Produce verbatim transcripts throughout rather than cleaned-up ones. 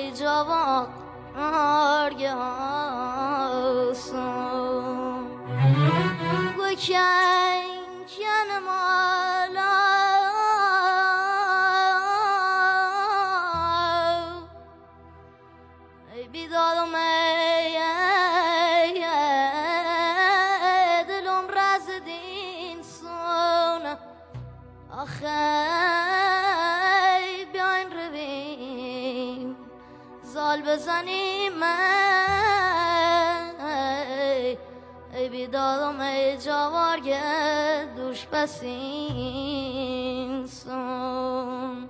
ای جوان آرگه هستم گوکن کن مالا ای بیدادم ای دلم رز دین سون آخه بیاین رویم زال بزنیم ای بیدادم ای جوارگه دوش بسین سون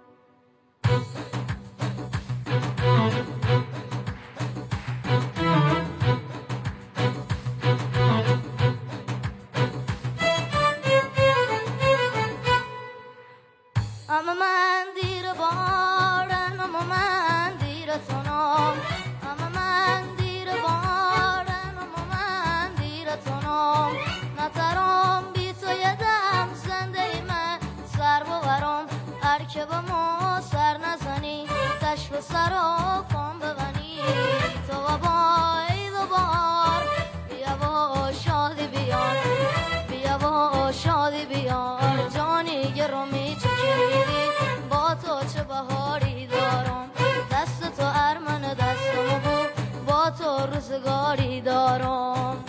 اما من دیر بارن اما من دیر تنام اما من دیر بارن اما من دیر تنام نترام بی تو یدم زنده ای من سر ببرم هر که با ما سر نزنی تشف سر و پام ببنی تو و بای و بار بیا و شادی بیار بیا و شادی بیار جانی گرومی چکیدی با تو چه بهاری دارم دست تو ارمن دستم بود با تو روزگاری دارم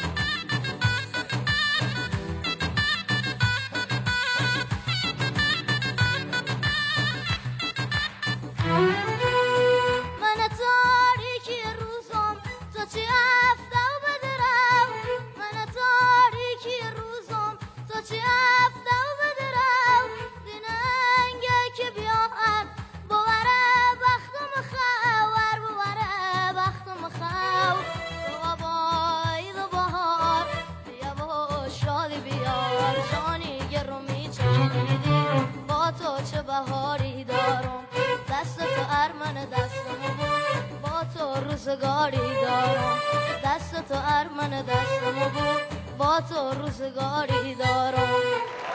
من تاریکی روزم تو چی افته و بدرم من تاریکی روزم تو چی افته و بدرم دیننگه که بیاهر بواره بختم خوار بواره بختم خو تو بای دو بهار بیا و شادی بیار جانی گرومی چکیدی با تو چه بهاری دارم دست تو ارمن دستم بود با تو روزگاری دارم دست تو ارمن دستم بود با تو روزگاری دارم